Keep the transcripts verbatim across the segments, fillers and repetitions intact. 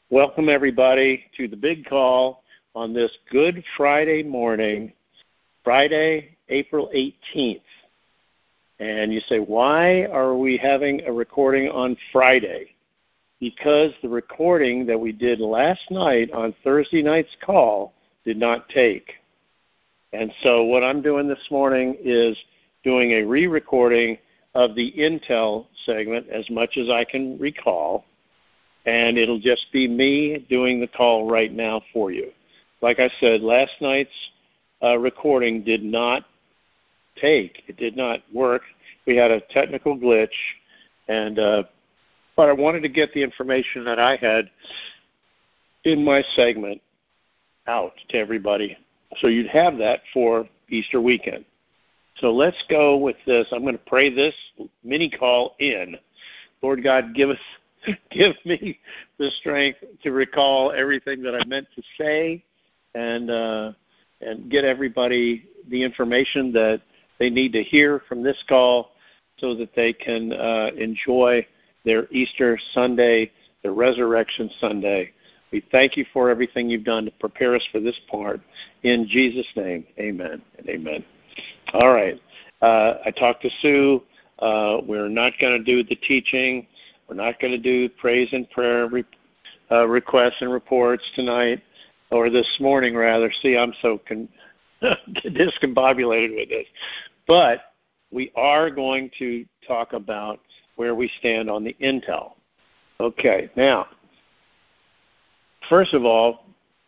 Welcome, everybody, to the big call on this Good Friday morning, Friday, April eighteenth. And you say, why are we having a recording on Friday? Because the recording that we did last night on Thursday night's call did not take. And so what I'm doing this morning is doing a re-recording of the Intel segment as much as I can recall, and it'll just be me doing the call right now for you. Like I said, last night's uh, recording did not take. It did not work. We had a technical glitch, and uh, but I wanted to get the information that I had in my segment out to everybody, so you'd have that for Easter weekend. So let's go with this. I'm going to pray this mini call in. Lord God, give us, give me the strength to recall everything that I meant to say, and uh, and get everybody the information that they need to hear from this call, so that they can uh, enjoy their Easter Sunday, their Resurrection Sunday. We thank you for everything you've done to prepare us for this part. In Jesus' name, amen and amen. All right. Uh, I talked to Sue. Uh, we're not going to do the teaching. We're not going to do praise and prayer re- uh, requests and reports tonight, or this morning, rather. See, I'm so con- discombobulated with this. But we are going to talk about where we stand on the Intel. Okay. Now, first of all,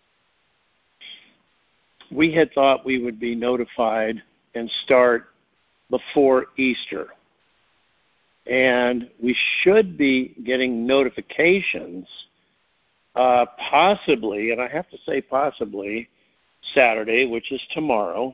we had thought we would be notified and start before Easter. And we should be getting notifications, uh, possibly, and I have to say possibly, Saturday, which is tomorrow,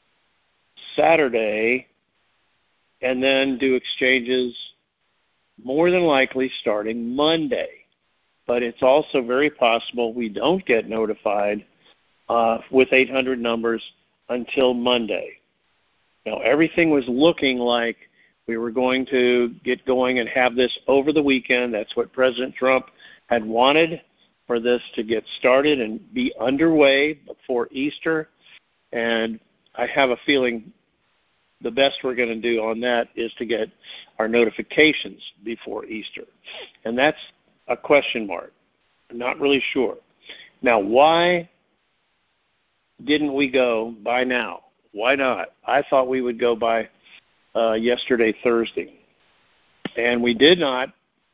Saturday, and then do exchanges more than likely starting Monday. But it's also very possible we don't get notified uh, with eight hundred numbers until Monday. Now, everything was looking like we were going to get going and have this over the weekend. That's what President Trump had wanted, for this to get started and be underway before Easter. And I have a feeling the best we're going to do on that is to get our notifications before Easter. And that's a question mark. I'm not really sure. Now, why didn't we go by now? Why not? I thought we would go by uh, yesterday, Thursday. And we did not,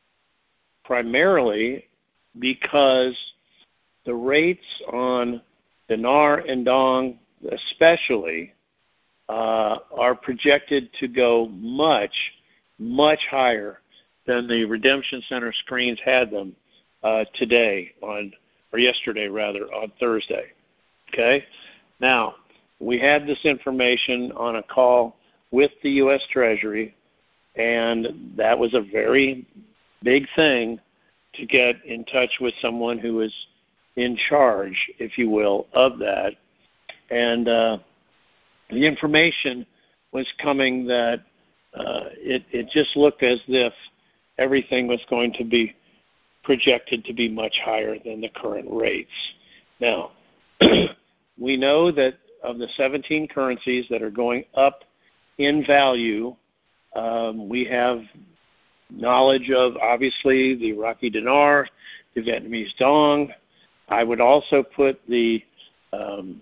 primarily because the rates on dinar and dong especially uh, are projected to go much, much higher than the Redemption Center screens had them uh, today on, or yesterday rather, on Thursday. Okay? Now, we had this information on a call with the U S Treasury, and that was a very big thing to get in touch with someone who is in charge, if you will, of that. And uh, the information was coming that uh, it, it just looked as if everything was going to be projected to be much higher than the current rates. Now, we know that of the seventeen currencies that are going up in value, um, we have knowledge of, obviously, the Iraqi dinar, the Vietnamese dong. I would also put the um,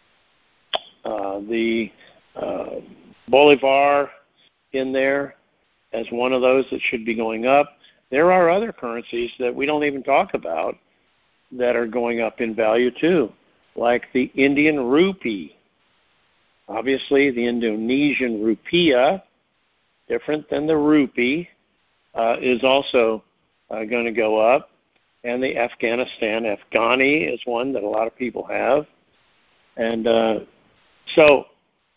uh, the uh, Bolivar in there as one of those that should be going up. There are other currencies that we don't even talk about that are going up in value too, like the Indian rupee. Obviously, the Indonesian rupiah, different than the rupee, uh, is also uh, going to go up. And the Afghanistan Afghani is one that a lot of people have. And uh, so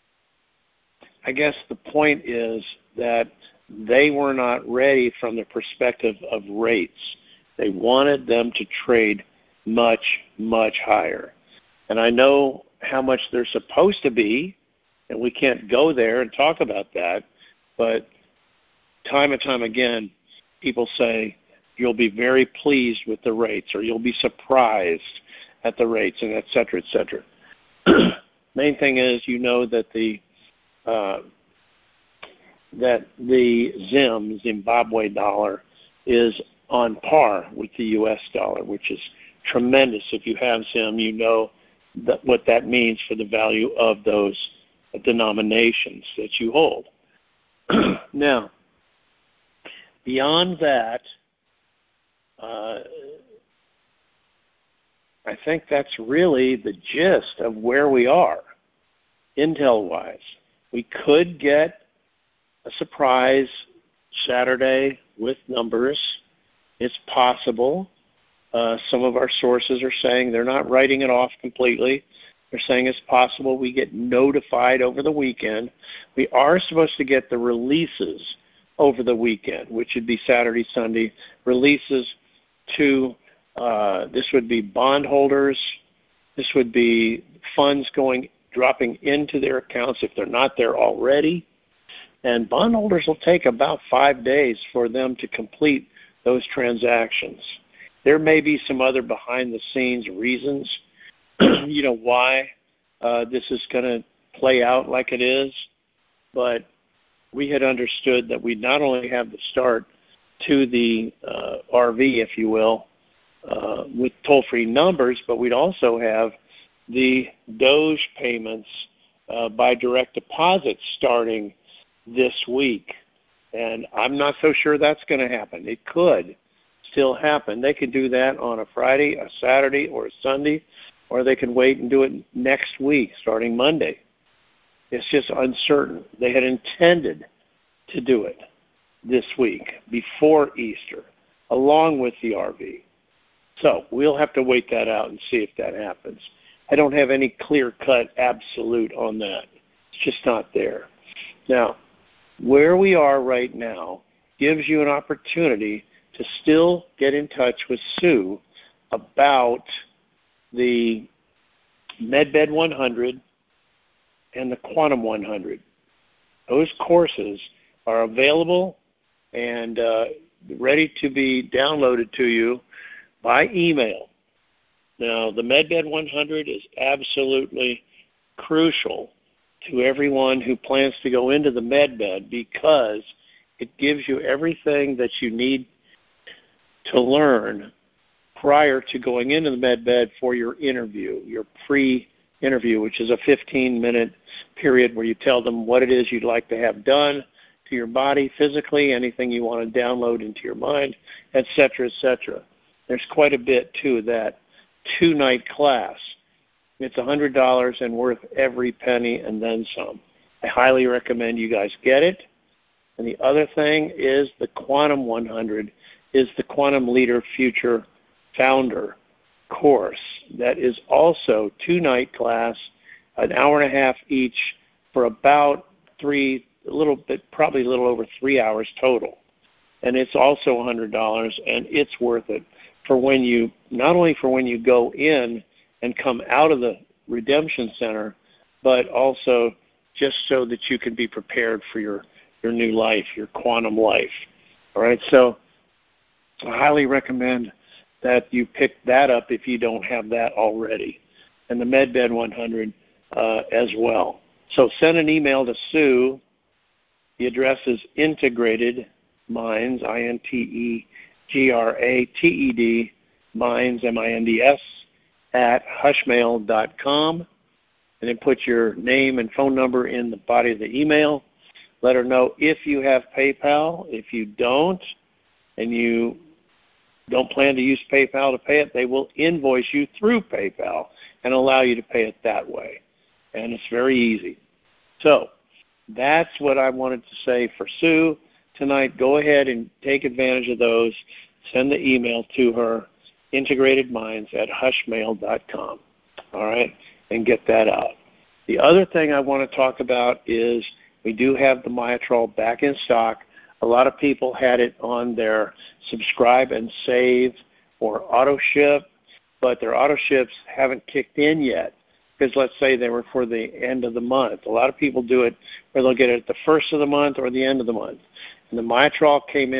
I guess the point is that they were not ready from the perspective of rates. They wanted them to trade much, much higher. And I know how much they're supposed to be, and we can't go there and talk about that, but time and time again, people say, you'll be very pleased with the rates, or you'll be surprised at the rates, and et cetera, et cetera. Main thing is, you know that the uh, that the Zim, Zimbabwe dollar, is on par with the U S dollar, which is tremendous. If you have Zim, you know that what that means for the value of those denominations that you hold. Now, beyond that, uh, I think that's really the gist of where we are, intel-wise. We could get a surprise Saturday with numbers. It's possible. Uh, some of our sources are saying they're not writing it off completely. They're saying it's possible we get notified over the weekend. We are supposed to get the releases over the weekend, which would be Saturday, Sunday, releases to, uh, this would be bondholders. This would be funds going, dropping into their accounts if they're not there already. And bondholders will take about five days for them to complete those transactions. There may be some other behind-the-scenes reasons, you know, why uh, this is going to play out like it is, but we had understood that we not only have the start to the uh, R V, if you will, uh, with toll-free numbers, but we'd also have the Doge payments uh, by direct deposit starting this week. And I'm not so sure that's going to happen. It could still happen. They could do that on a Friday, a Saturday, or a Sunday, or they could wait and do it next week, starting Monday. It's just uncertain. They had intended to do it this week, before Easter, along with the R V. So we'll have to wait that out and see if that happens. I don't have any clear-cut absolute on that. It's just not there. Now, where we are right now gives you an opportunity to still get in touch with Sue about the MedBed one hundred and the Quantum one hundred. Those courses are available and uh, ready to be downloaded to you by email. Now, the MedBed one hundred is absolutely crucial to everyone who plans to go into the MedBed, because it gives you everything that you need to learn prior to going into the MedBed for your interview, your pre-interview, which is a fifteen-minute period where you tell them what it is you'd like to have done to your body physically, anything you want to download into your mind, et cetera, et cetera. There's quite a bit to that two-night class. It's one hundred dollars and worth every penny and then some. I highly recommend you guys get it. And the other thing is the Quantum one hundred is the Quantum Leader Future Founder course. That is also two-night class, an hour and a half each for about three, a little bit, probably a little over three hours total. And it's also one hundred dollars, and it's worth it for when you, not only for when you go in and come out of the Redemption Center, but also just so that you can be prepared for your, your new life, your quantum life. All right, so I highly recommend that you pick that up if you don't have that already, and the MedBed one hundred uh, as well. So send an email to Sue. The address is Integrated Minds, I N T E G R A T E D, Minds, M I N D S, at hushmail dot com, and then put your name and phone number in the body of the email. Let her know if you have PayPal. If you don't, and you don't plan to use PayPal to pay it, they will invoice you through PayPal and allow you to pay it that way. And it's very easy. So that's what I wanted to say for Sue tonight. Go ahead and take advantage of those. Send the email to her, integratedminds at hushmail dot com, all right, and get that out. The other thing I want to talk about is we do have the Myotrol back in stock. A lot of people had it on their subscribe and save or auto ship, but their auto ships haven't kicked in yet, because let's say they were for the end of the month. A lot of people do it where they'll get it at the first of the month or the end of the month. And the Myotrol came in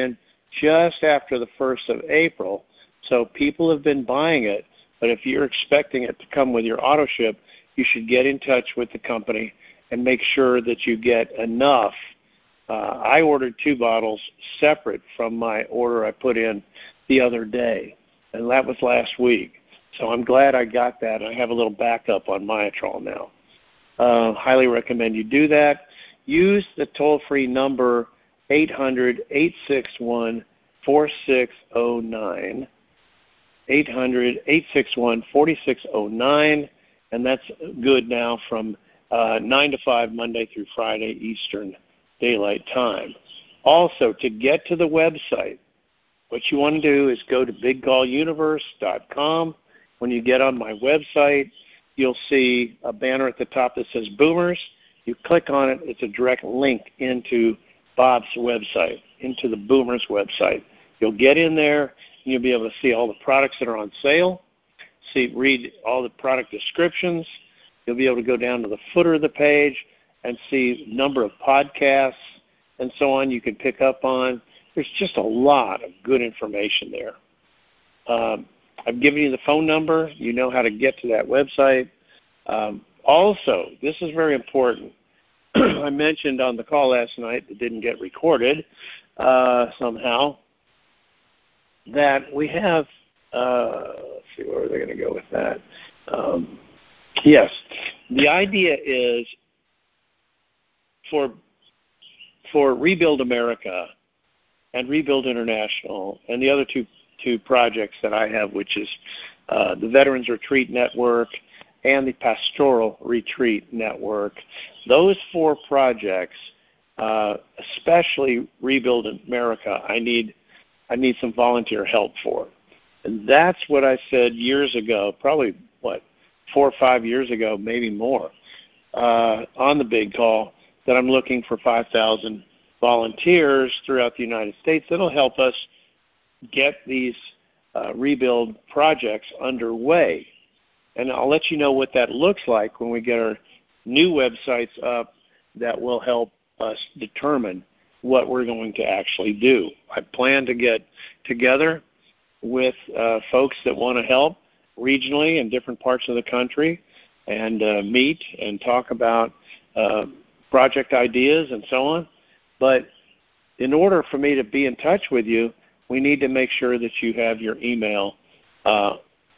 just after the first of April. So people have been buying it, but if you're expecting it to come with your auto ship, you should get in touch with the company and make sure that you get enough. Uh, I ordered two bottles separate from my order I put in the other day, and that was last week. So I'm glad I got that. I have a little backup on Myotrol now. Uh, highly recommend you do that. Use the toll-free number eight hundred, eight six one, four six zero nine, eight hundred, eight six one, four six zero nine, and that's good now from uh, nine to five, Monday through Friday, Eastern Daylight Time. Also, to get to the website, what you want to do is go to big call universe dot com. When you get on my website, you'll see a banner at the top that says Boomers. You click on it. It's a direct link into Bob's website, into the Boomers website. You'll get in there, and you'll be able to see all the products that are on sale, see, read all the product descriptions. You'll be able to go down to the footer of the page and see number of podcasts and so on you can pick up on. There's just a lot of good information there. Um, I've given you the phone number. You know how to get to that website. Um, also, this is very important. I mentioned on the call last night that didn't get recorded uh, somehow that we have, uh, let's see, where are they going to go with that? Um, yes, the idea is for for Rebuild America and Rebuild International and the other two two projects that I have, which is uh, the Veterans Retreat Network and the Pastoral Retreat Network. Those four projects, uh, especially Rebuild America, I need I need some volunteer help for. And that's what I said years ago, probably, what, four or five years ago, maybe more, uh, on the big call, that I'm looking for five thousand volunteers throughout the United States that'll help us get these uh, rebuild projects underway. And I'll let you know what that looks like when we get our new websites up that will help us determine what we're going to actually do. I plan to get together with uh, folks that want to help regionally in different parts of the country and uh, meet and talk about uh, project ideas and so on. But in order for me to be in touch with you, we need to make sure that you have your email uh,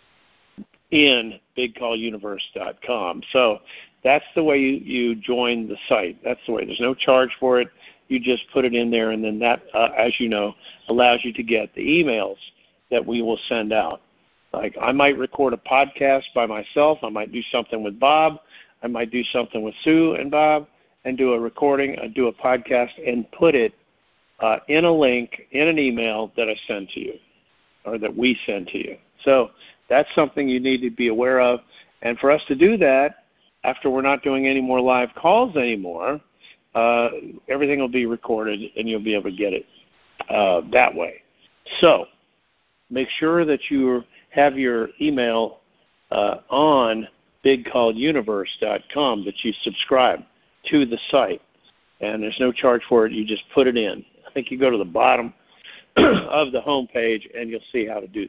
in big call universe dot com. So that's the way you, you join the site. That's the way. There's no charge for it. You just put it in there, and then that, uh, as you know, allows you to get the emails that we will send out. Like I might record a podcast by myself. I might do something with Bob. I might do something with Sue and Bob and do a recording, uh, do a podcast, and put it uh, in a link, in an email that I send to you or that we send to you. So that's something you need to be aware of. And for us to do that, after we're not doing any more live calls anymore, uh, everything will be recorded and you'll be able to get it uh, that way. So make sure that you have your email uh, on big call universe dot com, that you subscribe to the site. And there's no charge for it. You just put it in. I think you go to the bottom of the home page and you'll see how to do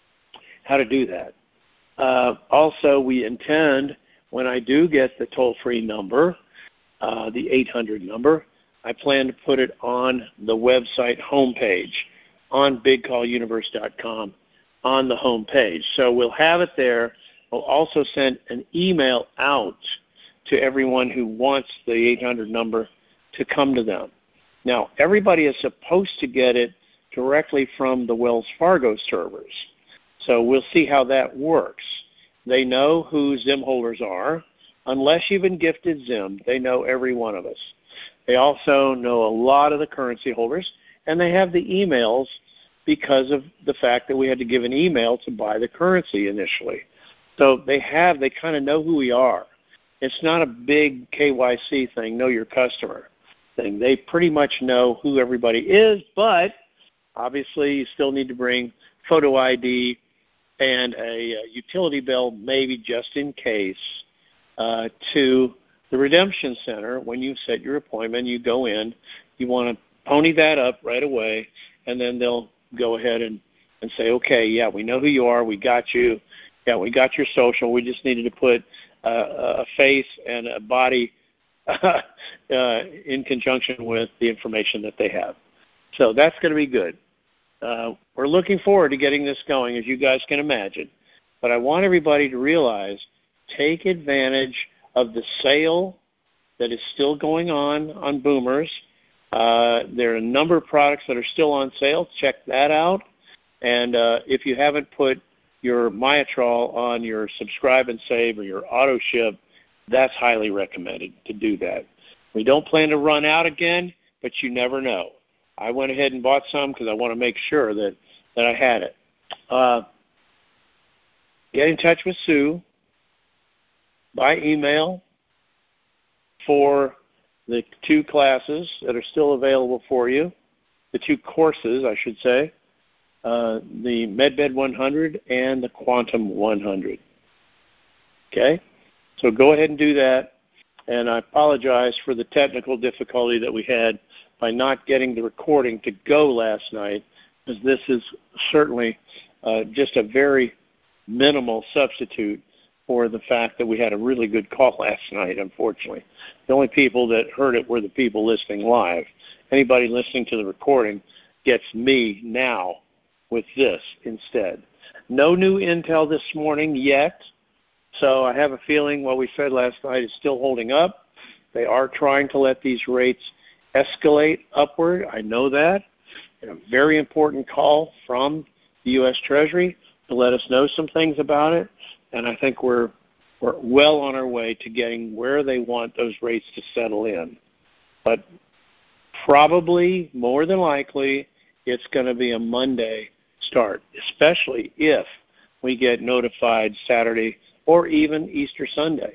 how to do that. Uh, also, we intend, when I do get the toll-free number, uh, the eight hundred number, I plan to put it on the website homepage on big call universe dot com on the homepage. So we'll have it there. We'll also send an email out to everyone who wants the eight hundred number to come to them. Now, everybody is supposed to get it directly from the Wells Fargo servers. So we'll see how that works. They know who Zim holders are. Unless you've been gifted Zim, they know every one of us. They also know a lot of the currency holders, and they have the emails because of the fact that we had to give an email to buy the currency initially. So they have, they kind of know who we are. It's not a big K Y C thing, know your customer thing. They pretty much know who everybody is, but obviously you still need to bring photo I D and a, a utility bill, maybe just in case, uh, to the Redemption Center. When you set your appointment, you go in, you want to pony that up right away, and then they'll go ahead and, and say, okay, yeah, we know who you are. We got you. Yeah, we got your social. We just needed to put uh, a face and a body uh, in conjunction with the information that they have. So that's going to be good. Uh, we're looking forward to getting this going, as you guys can imagine. But I want everybody to realize, take advantage of the sale that is still going on on Boomers. Uh, there are a number of products that are still on sale. Check that out. And uh, if you haven't put your Myotrol on your subscribe and save or your auto ship, that's highly recommended to do that. We don't plan to run out again, but you never know. I went ahead and bought some because I want to make sure that, that I had it. Uh, get in touch with Sue by email for the two classes that are still available for you, the two courses, I should say, uh, the MedBed one hundred and the Quantum one hundred. Okay? So go ahead and do that. And I apologize for the technical difficulty that we had by not getting the recording to go last night, because this is certainly uh, just a very minimal substitute for the fact that we had a really good call last night, unfortunately. The only people that heard it were the people listening live. Anybody listening to the recording gets me now with this instead. No new intel this morning yet, so I have a feeling what we said last night is still holding up. They are trying to let these rates escalate upward. I know that. And a very important call from the U S Treasury to let us know some things about it. And I think we're we're well on our way to getting where they want those rates to settle in. But probably, more than likely, it's going to be a Monday start, especially if we get notified Saturday or even Easter Sunday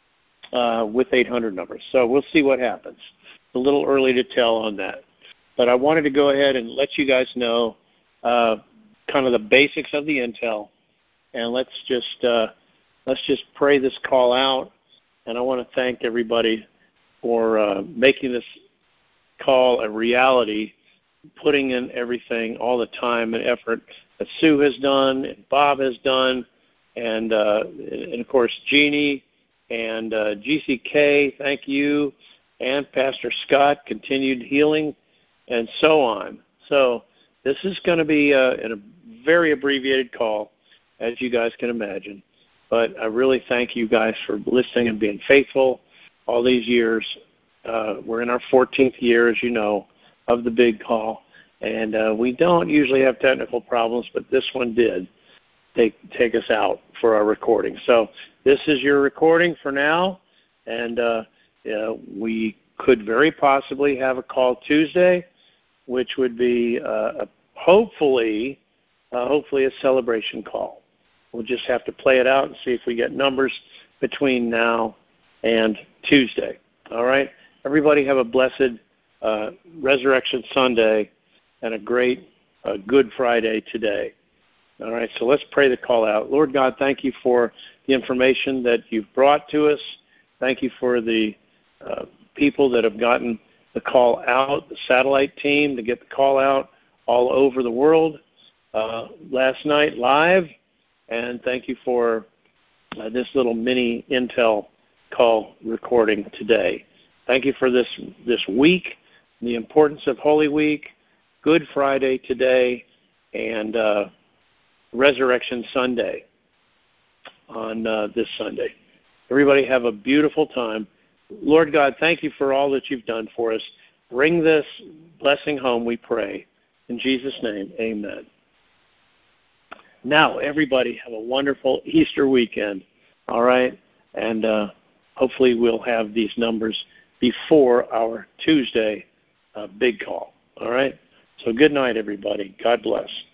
uh, with eight hundred numbers. So we'll see what happens. It's a little early to tell on that. But I wanted to go ahead and let you guys know uh, kind of the basics of the intel. And let's just uh, let's just pray this call out. And I want to thank everybody for uh, making this call a reality, putting in everything, all the time and effort that Sue has done and Bob has done, and uh, and of course Jeannie and uh, G C K. Thank you, and Pastor Scott, continued healing, and so on. So this is going to be a, a very abbreviated call, as you guys can imagine. But I really thank you guys for listening and being faithful all these years. Uh, we're in our fourteenth year, as you know, of the big call. And uh, we don't usually have technical problems, but this one did take, take us out for our recording. So this is your recording for now. And uh, yeah, we could very possibly have a call Tuesday, which would be uh, a, hopefully, uh, hopefully a celebration call. We'll just have to play it out and see if we get numbers between now and Tuesday. All right? Everybody have a blessed uh, Resurrection Sunday and a great uh, Good Friday today. All right, so let's pray the call out. Lord God, thank you for the information that you've brought to us. Thank you for the uh, people that have gotten the call out, the satellite team to get the call out all over the world uh, last night live. And thank you for uh, this little mini Intel call recording today. Thank you for this this week, the importance of Holy Week, Good Friday today, and uh, Resurrection Sunday on uh, this Sunday. Everybody have a beautiful time. Lord God, thank you for all that you've done for us. Bring this blessing home, we pray. In Jesus' name, amen. Now, everybody have a wonderful Easter weekend, all right? And uh, hopefully we'll have these numbers before our Tuesday uh, big call, all right? So good night, everybody. God bless.